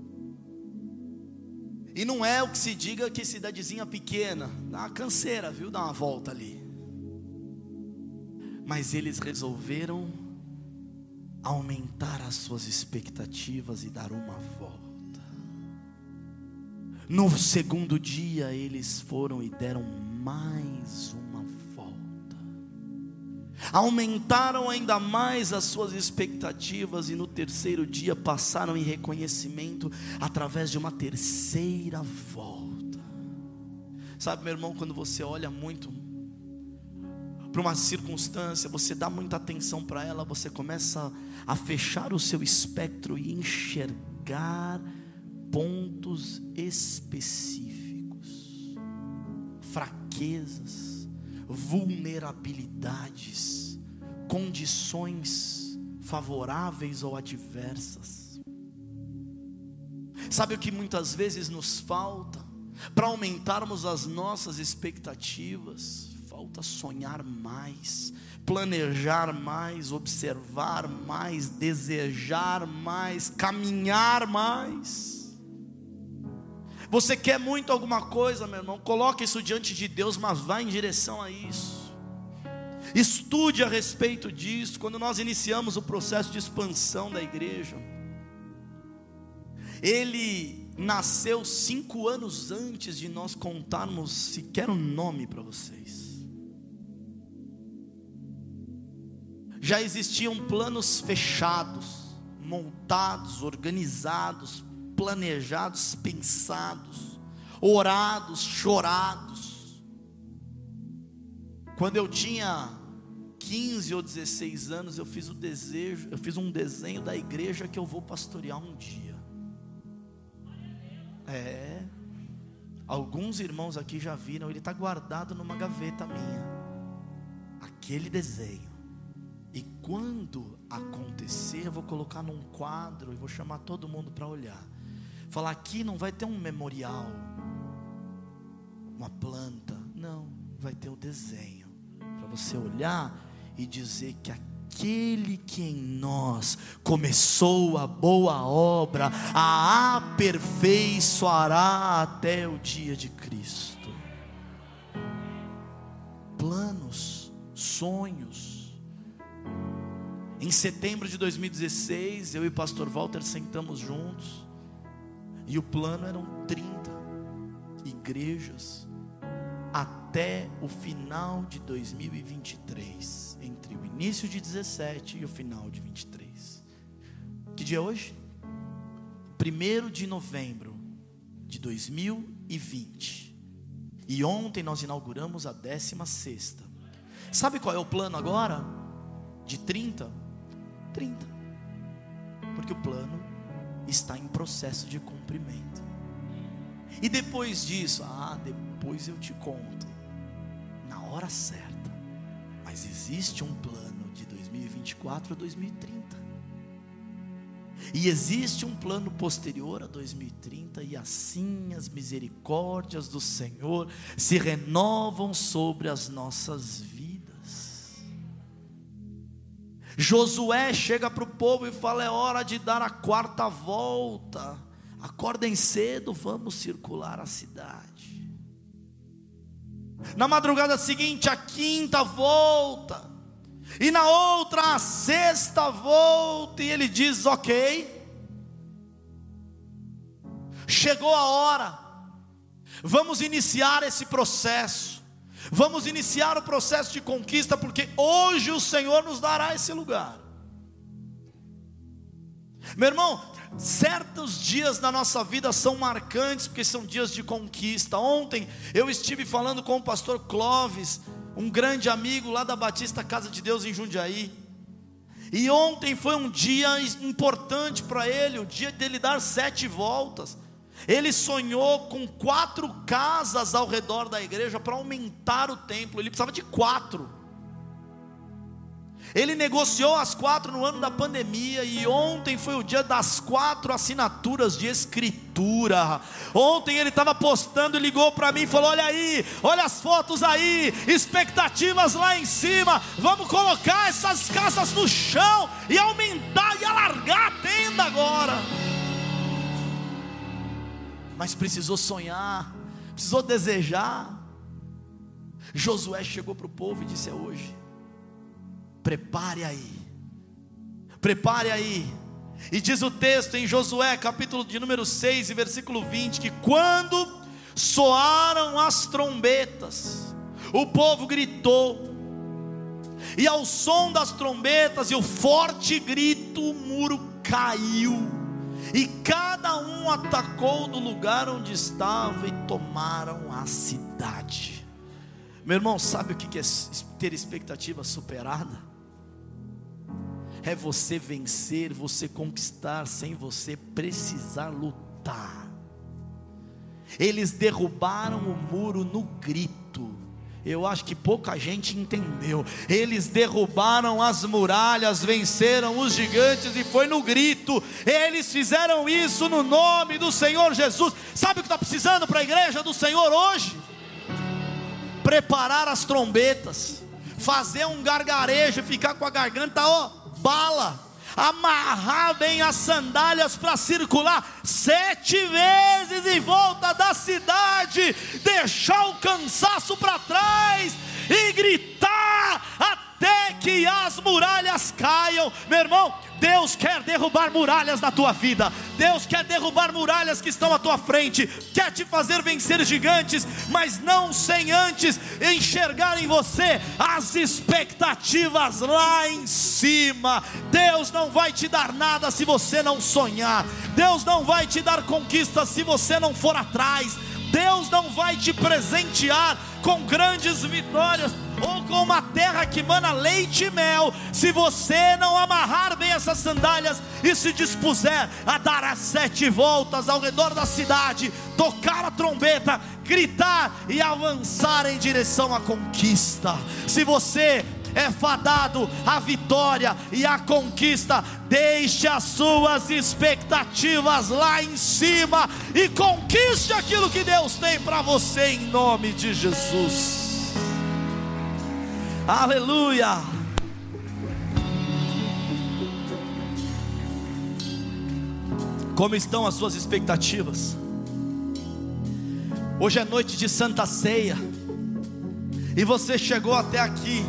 E não é o que se diga que cidadezinha pequena, dá uma canseira, viu, dar uma volta ali. Mas eles resolveram aumentar as suas expectativas e dar uma volta. No segundo dia eles foram e deram mais uma volta. Aumentaram ainda mais as suas expectativas, e no terceiro dia passaram em reconhecimento através de uma terceira volta. Sabe, meu irmão, quando você olha muito para uma circunstância, você dá muita atenção para ela, você começa a fechar o seu espectro e enxergar pontos específicos, fraquezas, vulnerabilidades, condições favoráveis ou adversas. Sabe o que muitas vezes nos falta para aumentarmos as nossas expectativas? Falta sonhar mais, planejar mais, observar mais, desejar mais, caminhar mais. Você quer muito alguma coisa, meu irmão, coloque isso diante de Deus, mas vá em direção a isso. Estude a respeito disso. Quando nós iniciamos o processo de expansão da igreja, ele nasceu cinco anos antes de nós contarmos sequer um nome para vocês. Já existiam planos fechados, montados, organizados, planejados, pensados, orados, chorados. Quando eu tinha quinze ou dezesseis anos, eu fiz o desejo, eu fiz um desenho da igreja que eu vou pastorear um dia. É, Alguns irmãos aqui já viram, ele está guardado numa gaveta minha, aquele desenho. E quando acontecer, eu vou colocar num quadro e vou chamar todo mundo para olhar. Falar, aqui não vai ter um memorial, uma planta, não, vai ter o desenho, para você olhar e dizer que aquele que em nós começou a boa obra, a aperfeiçoará até o dia de Cristo. Planos, sonhos. Em setembro de dois mil e dezesseis, eu e o pastor Walter sentamos juntos, e o plano eram trinta igrejas até o final de dois mil e vinte e três, entre o início de dezessete e o final de vinte e três. Que dia é hoje? primeiro de novembro de dois mil e vinte. E ontem nós inauguramos a décima sexta. Sabe qual é o plano agora? De trinta? trinta. Porque o plano está em processo de cumprimento. E depois disso, ah, depois eu te conto, na hora certa. Mas existe um plano de dois mil e vinte e quatro a dois mil e trinta. E existe um plano posterior a dois mil e trinta. E assim as misericórdias do Senhor se renovam sobre as nossas vidas. Josué chega para o povo e fala, é hora de dar a quarta volta. Acordem cedo, vamos circular a cidade. Na madrugada seguinte, a quinta volta. E na outra, a sexta volta. E ele diz, ok, chegou a hora. Vamos iniciar esse processo. Vamos iniciar o processo de conquista, porque hoje o Senhor nos dará esse lugar. Meu irmão, certos dias na nossa vida são marcantes, porque são dias de conquista. Ontem eu estive falando com o pastor Clóvis, um grande amigo lá da Batista Casa de Deus em Jundiaí. E ontem foi um dia importante para ele, o dia dele dar sete voltas. Ele sonhou com quatro casas ao redor da igreja para aumentar o templo. Ele precisava de quatro. Ele negociou as quatro no ano da pandemia. E ontem foi o dia das quatro assinaturas de escritura. Ontem ele estava postando e ligou para mim e falou, olha aí, olha as fotos aí, expectativas lá em cima. Vamos colocar essas casas no chão e aumentar e alargar a tenda agora. Mas precisou sonhar, precisou desejar. Josué chegou para o povo e disse, é hoje. Prepare aí, prepare aí. E diz o texto em Josué, capítulo de número seis, e versículo vinte, que quando soaram as trombetas, o povo gritou, e ao som das trombetas e o forte grito, o muro caiu, e cada um atacou do lugar onde estava, e tomaram a cidade. Meu irmão, sabe o que é ter expectativa superada? É você vencer, você conquistar sem você precisar lutar. Eles derrubaram o muro no grito. Eu acho que pouca gente entendeu. Eles derrubaram as muralhas, venceram os gigantes, e foi no grito. Eles fizeram isso no nome do Senhor Jesus. Sabe o que está precisando para a igreja do Senhor hoje? Preparar as trombetas, fazer um gargarejo, ficar com a garganta, ó, bala, amarrar bem as sandálias para circular sete vezes em volta da cidade, deixar o cansaço para trás e gritar até que as muralhas caiam. Meu irmão, Deus quer derrubar muralhas na tua vida. Deus quer derrubar muralhas que estão à tua frente. Quer te fazer vencer gigantes, mas não sem antes enxergar em você as expectativas lá em cima. Deus não vai te dar nada se você não sonhar. Deus não vai te dar conquistas se você não for atrás. Deus não vai te presentear com grandes vitórias. ou com uma terra que mana leite e mel, se você não amarrar bem essas sandálias e se dispuser a dar as sete voltas ao redor da cidade, tocar a trombeta, gritar e avançar em direção à conquista. Se você é fadado à vitória e à conquista, deixe as suas expectativas lá em cima e conquiste aquilo que Deus tem para você, em nome de Jesus. Aleluia. Como estão as suas expectativas? Hoje é noite de Santa Ceia, e você chegou até aqui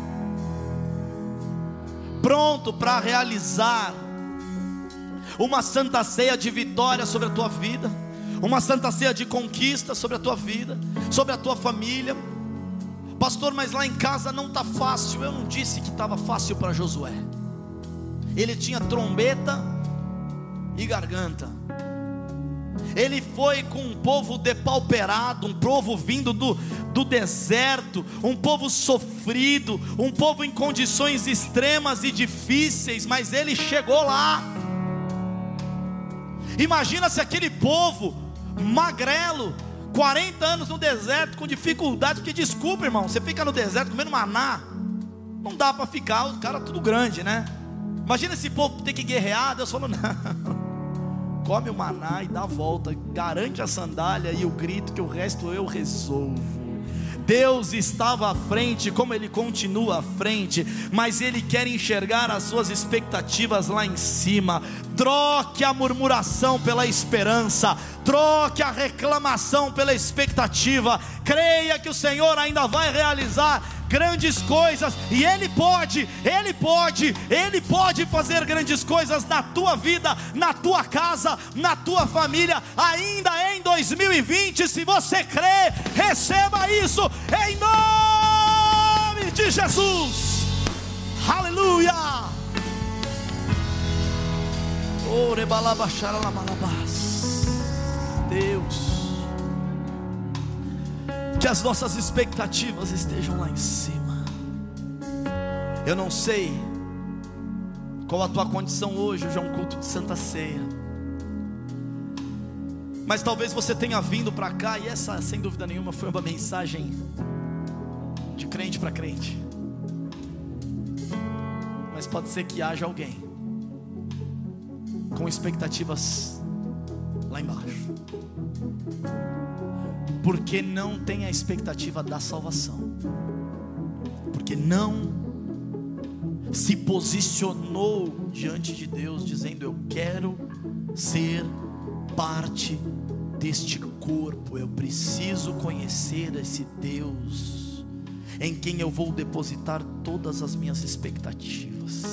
pronto para realizar uma Santa Ceia de vitória sobre a tua vida, uma Santa Ceia de conquista sobre a tua vida, sobre a tua família. Pastor, mas lá em casa não está fácil. Eu não disse que estava fácil para Josué. Ele tinha trombeta e garganta. Ele foi com um povo depauperado, um povo vindo do, do deserto, um povo sofrido, um povo em condições extremas e difíceis, mas ele chegou lá. Imagina se aquele povo magrelo, quarenta anos no deserto com dificuldade, porque desculpa, irmão, você fica no deserto comendo maná, não dá para ficar, os caras tudo grande, né? Imagina esse povo ter que guerrear. Deus falou: não, come o maná e dá a volta, garante a sandália e o grito, que o resto eu resolvo. Deus estava à frente, como Ele continua à frente, mas Ele quer enxergar as suas expectativas lá em cima. Troque a murmuração pela esperança, troque a reclamação pela expectativa. Creia que o Senhor ainda vai realizar grandes coisas, e Ele pode, Ele pode, Ele pode fazer grandes coisas na tua vida, na tua casa, na tua família, ainda em dois mil e vinte. Se você crê, receba isso em nome de Jesus. Aleluia. Deus, que as nossas expectativas estejam lá em cima. Eu não sei qual a tua condição hoje. Hoje é um culto de Santa Ceia, mas talvez você tenha vindo para cá e essa, sem dúvida nenhuma, foi uma mensagem de crente para crente. Mas pode ser que haja alguém com expectativas lá embaixo, porque não tem a expectativa da salvação, porque não se posicionou diante de Deus dizendo: eu quero ser parte deste corpo, eu preciso conhecer esse Deus em quem eu vou depositar todas as minhas expectativas.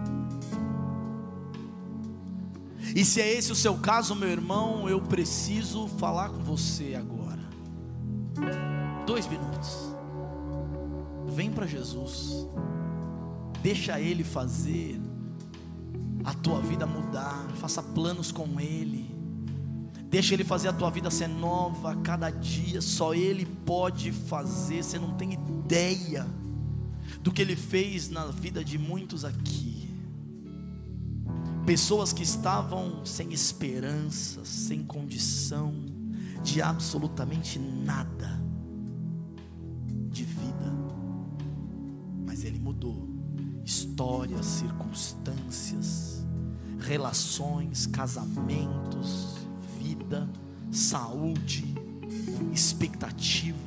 E se é esse o seu caso, meu irmão, eu preciso falar com você agora. Dois minutos. Vem para Jesus. Deixa Ele fazer a tua vida mudar. Faça planos com Ele. Deixa Ele fazer a tua vida ser nova a cada dia. Só Ele pode fazer. Você não tem ideia do que Ele fez na vida de muitos aqui. Pessoas que estavam sem esperança, sem condição de absolutamente nada de vida, mas Ele mudou histórias, circunstâncias, relações, casamentos, vida, saúde, expectativa.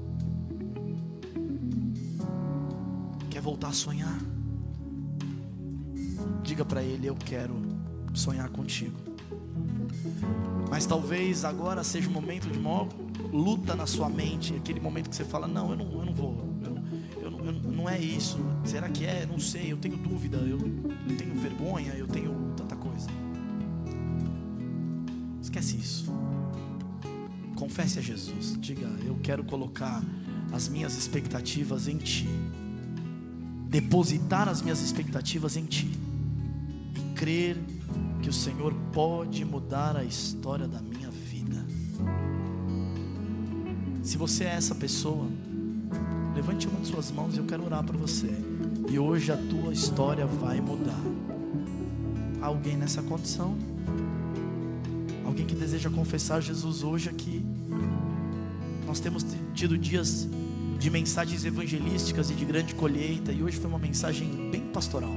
Quer voltar a sonhar? Diga para Ele: eu quero sonhar contigo. Mas talvez agora seja um momento de maior luta na sua mente, aquele momento que você fala: não, eu não, eu não vou, eu, eu, eu, não é isso, será que é? Não sei, eu tenho dúvida, eu, eu tenho vergonha, eu tenho tanta coisa. Esquece isso. Confesse a Jesus, diga: eu quero colocar as minhas expectativas em Ti, depositar as minhas expectativas em Ti, e crer que o Senhor pode mudar a história da minha vida. Se você é essa pessoa, levante uma de suas mãos e eu quero orar por você. E hoje a tua história vai mudar. Há alguém nessa condição? Alguém que deseja confessar Jesus hoje aqui? Nós temos tido dias de mensagens evangelísticas e de grande colheita, e hoje foi uma mensagem bem pastoral.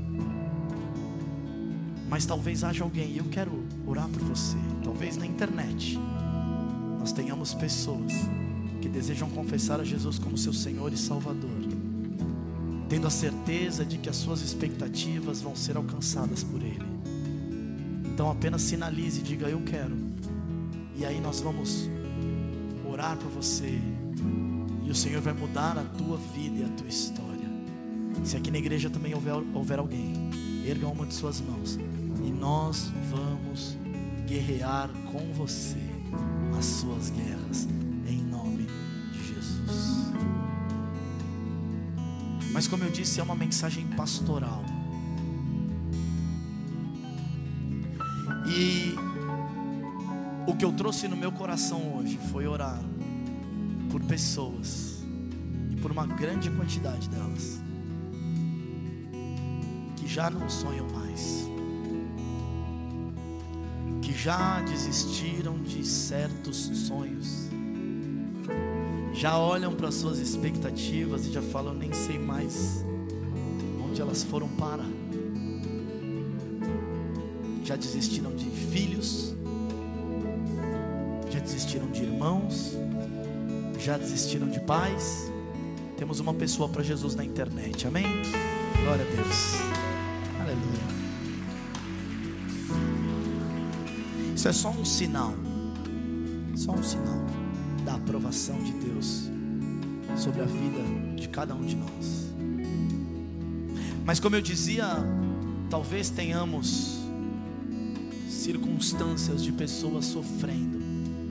Mas talvez haja alguém, e eu quero orar por você. Talvez na internet nós tenhamos pessoas que desejam confessar a Jesus como seu Senhor e Salvador, tendo a certeza de que as suas expectativas vão ser alcançadas por Ele. Então apenas sinalize e diga: eu quero. E aí nós vamos orar por você, e o Senhor vai mudar a tua vida e a tua história. Se aqui na igreja também houver, houver alguém, erga uma de suas mãos, e nós vamos guerrear com você as suas guerras, em nome de Jesus. Mas como eu disse, é uma mensagem pastoral. E o que eu trouxe no meu coração hoje foi orar por pessoas, e por uma grande quantidade delas, que já não sonham mais, que já desistiram de certos sonhos, já olham para suas expectativas e já falam: nem sei mais onde elas foram parar. Já desistiram de filhos, já desistiram de irmãos, já desistiram de pais. Temos uma pessoa para Jesus na internet, amém? Glória a Deus, aleluia. Isso é só um sinal, só um sinal da aprovação de Deus sobre a vida de cada um de nós. Mas como eu dizia, talvez tenhamos circunstâncias de pessoas sofrendo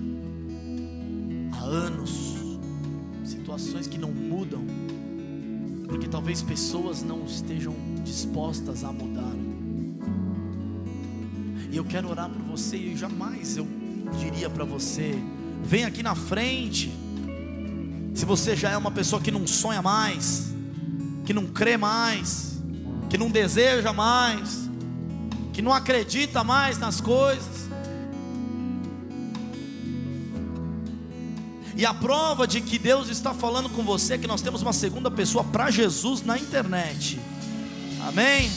há anos, situações que não mudam, porque talvez pessoas não estejam dispostas a mudar. E eu quero orar por você, e jamais eu diria para você: vem aqui na frente, se você já é uma pessoa que não sonha mais, que não crê mais, que não deseja mais, que não acredita mais nas coisas. E a prova de que Deus está falando com você é que nós temos uma segunda pessoa para Jesus na internet, amém?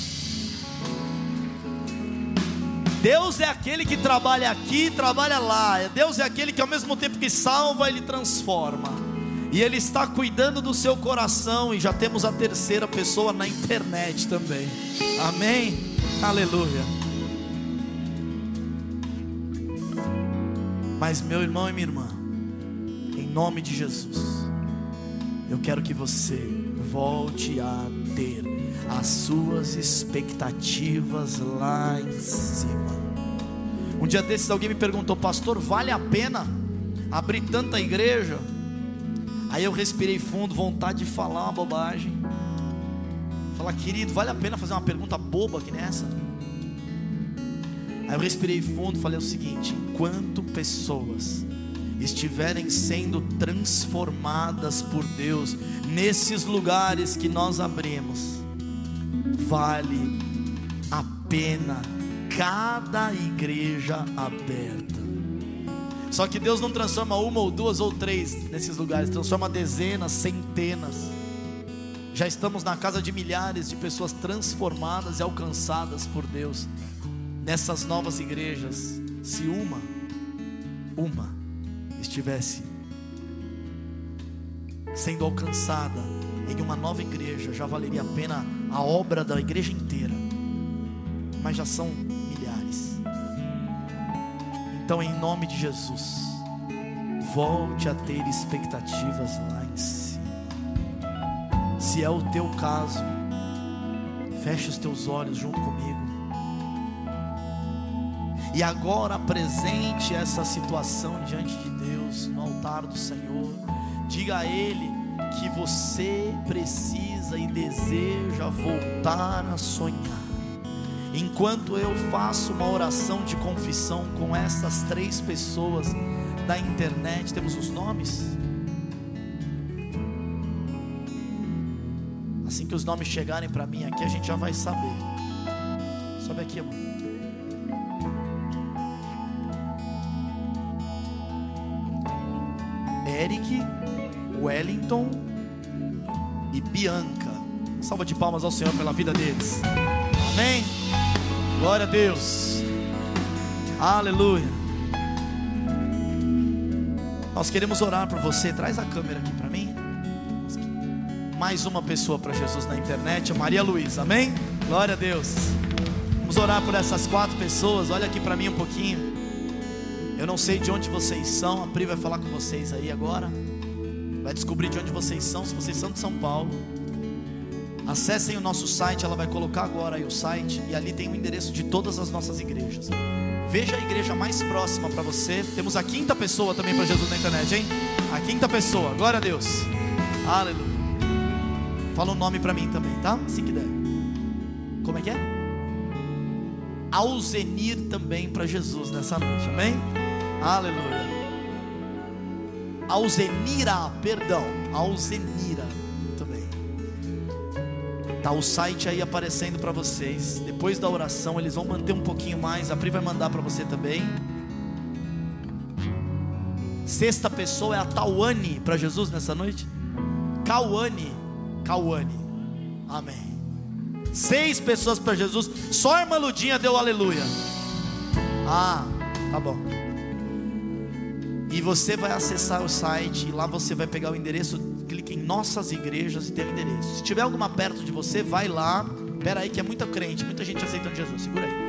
Deus é aquele que trabalha aqui e trabalha lá. Deus é aquele que ao mesmo tempo que salva, Ele transforma. E Ele está cuidando do seu coração. E já temos a terceira pessoa na internet também, amém? Aleluia. Mas meu irmão e minha irmã, em nome de Jesus, eu quero que você volte a ter as suas expectativas lá em cima. Um dia desses alguém me perguntou: pastor, vale a pena abrir tanta igreja? Aí eu respirei fundo, vontade de falar uma bobagem. Falar: querido, vale a pena fazer uma pergunta boba aqui nessa? Aí eu respirei fundo e falei o seguinte: enquanto pessoas estiverem sendo transformadas por Deus nesses lugares que nós abrimos, vale a pena cada igreja aberta. Só que Deus não transforma uma ou duas ou três nesses lugares, transforma dezenas, centenas. Já estamos na casa de milhares de pessoas transformadas e alcançadas por Deus nessas novas igrejas. Se uma, uma estivesse sendo alcançada em uma nova igreja, já valeria a pena a obra da igreja inteira. Mas já são milhares. Então, em nome de Jesus, volte a ter expectativas lá em cima. Se é o teu caso, feche os teus olhos junto comigo. E agora apresente essa situação diante de Deus, no altar do Senhor. Diga a Ele que você precisa e deseja voltar a sonhar. Enquanto eu faço uma oração de confissão com essas três pessoas da internet, temos os nomes? Assim que os nomes chegarem para mim aqui, a gente já vai saber. Sobe aqui, amor. Eric, Wellington e Bianca. Salva de palmas ao Senhor pela vida deles. Amém? Glória a Deus. Aleluia. Nós queremos orar por você. Traz a câmera aqui para mim. Mais uma pessoa para Jesus na internet, a Maria Luísa. Amém? Glória a Deus. Vamos orar por essas quatro pessoas. Olha aqui para mim um pouquinho. Eu não sei de onde vocês são. A Pri vai falar com vocês aí agora. Vai descobrir de onde vocês são. Se vocês são de São Paulo, acessem o nosso site. Ela vai colocar agora aí o site. E ali tem o endereço de todas as nossas igrejas. Veja a igreja mais próxima para você. Temos a quinta pessoa também para Jesus na internet, hein? A quinta pessoa, glória a Deus. Aleluia. Fala o nome para mim também, tá? Assim que der. Como é que é? Alzenir também para Jesus nessa noite, amém? Aleluia. Alzenira, perdão, Alzenira também. Tá o site aí aparecendo para vocês. Depois da oração eles vão manter um pouquinho mais. A Pri vai mandar para você também. Sexta pessoa é a Tauane para Jesus nessa noite. Cauane, Cauane, amém. Seis pessoas para Jesus. Só a irmã Ludinha deu aleluia. Ah, tá bom. E você vai acessar o site e lá você vai pegar o endereço. Clique em nossas igrejas e tem o endereço. Se tiver alguma perto de você, vai lá. Espera aí que é muita crente, muita gente aceitando Jesus. Segura aí.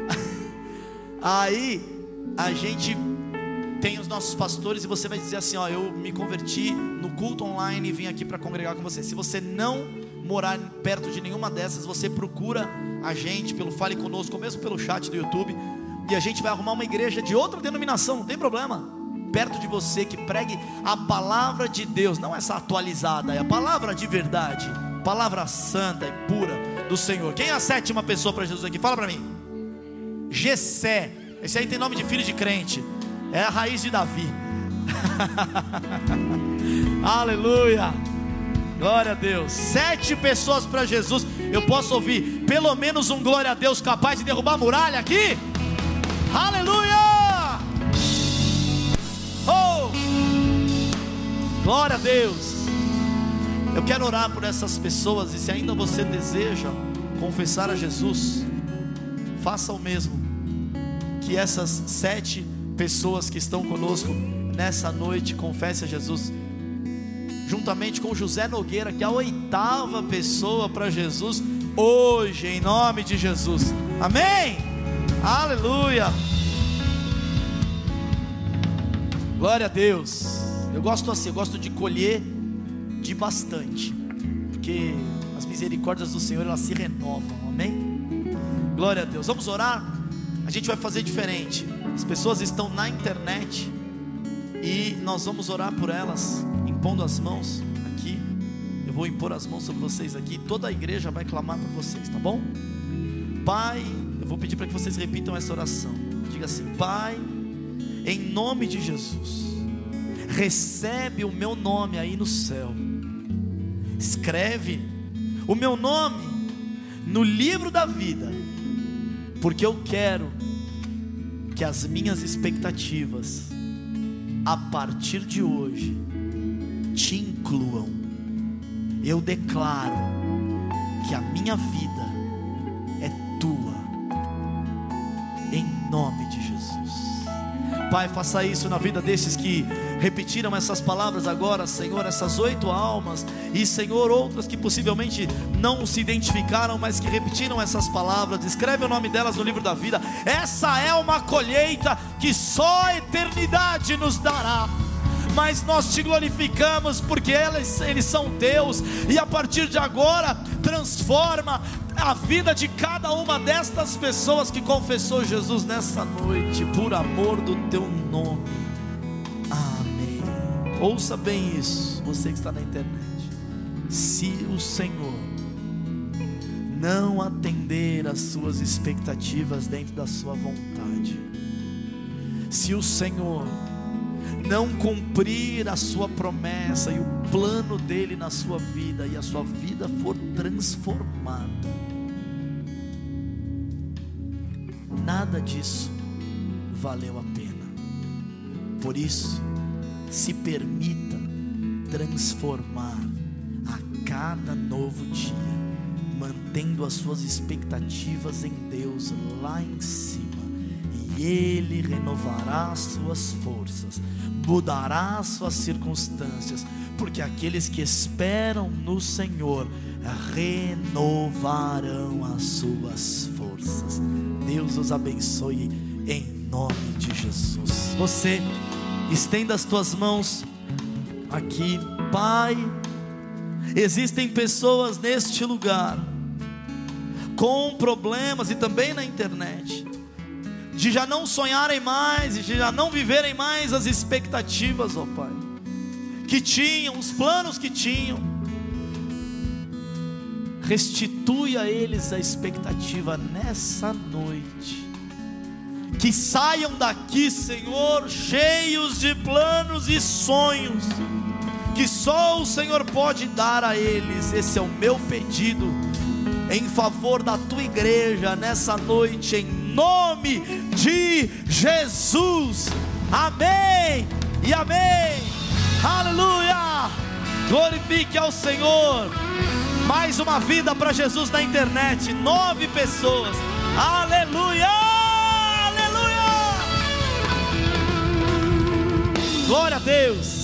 Aí a gente tem os nossos pastores e você vai dizer assim: ó, eu me converti no culto online e vim aqui para congregar com você. Se você não morar perto de nenhuma dessas, você procura a gente pelo Fale Conosco, ou mesmo pelo chat do YouTube, e a gente vai arrumar uma igreja de outra denominação, não tem problema, perto de você, que pregue a palavra de Deus, não essa atualizada, é a palavra de verdade, palavra santa e pura do Senhor. Quem é a sétima pessoa para Jesus aqui? Fala para mim. Gessé, esse aí tem nome de filho de crente, é a raiz de Davi. Aleluia, glória a Deus. Sete pessoas para Jesus. Eu posso ouvir pelo menos um glória a Deus capaz de derrubar a muralha aqui? Aleluia. Oh, glória a Deus. Eu quero orar por essas pessoas. E se ainda você deseja confessar a Jesus, faça o mesmo que essas sete pessoas que estão conosco nessa noite. Confesse a Jesus juntamente com José Nogueira, que é a oitava pessoa para Jesus hoje, em nome de Jesus, amém? Aleluia, glória a Deus. Eu gosto assim, eu gosto de colher de bastante, porque as misericórdias do Senhor, elas se renovam, amém? Glória a Deus. Vamos orar? A gente vai fazer diferente. As pessoas estão na internet e nós vamos orar por elas, impondo as mãos aqui. Eu vou impor as mãos sobre vocês aqui. Toda a igreja vai clamar por vocês, tá bom? Pai, eu vou pedir para que vocês repitam essa oração. Diga assim: Pai, em nome de Jesus, recebe o meu nome aí no céu. Escreve o meu nome no livro da vida, porque eu quero que as minhas expectativas a partir de hoje te incluam. Eu declaro que a minha vida é tua, em nome de Jesus. Pai, faça isso na vida desses que repetiram essas palavras agora, Senhor, essas oito almas, e Senhor, outras que possivelmente não se identificaram, mas que repetiram essas palavras. Escreve o nome delas no livro da vida. Essa é uma colheita que só a eternidade nos dará, mas nós te glorificamos porque eles, eles são teus, e a partir de agora transforma a vida de cada uma destas pessoas que confessou Jesus nessa noite, por amor do teu nome, amém. Ouça bem isso, você que está na internet. Se o Senhor não atender às suas expectativas dentro da sua vontade, se o Senhor não cumprir a sua promessa e o plano dele na sua vida, e a sua vida for transformada, nada disso valeu a pena. Por isso, se permita transformar a cada novo dia, mantendo as suas expectativas em Deus lá em cima, e Ele renovará as suas forças, mudará as suas circunstâncias, porque aqueles que esperam no Senhor renovarão as suas forças. Deus os abençoe em nome de Jesus. Você estenda as tuas mãos aqui. Pai, existem pessoas neste lugar com problemas, e também na internet, de já não sonharem mais, de já não viverem mais as expectativas, ó Pai, que tinham, os planos que tinham. Restitui a eles a expectativa nessa noite, que saiam daqui, Senhor, cheios de planos e sonhos, que só o Senhor pode dar a eles. Esse é o meu pedido em favor da tua igreja nessa noite, em nome de Jesus. Amém e amém. Aleluia. Glorifique ao Senhor. Mais uma vida para Jesus na internet, nove pessoas. Aleluia, aleluia. Glória a Deus.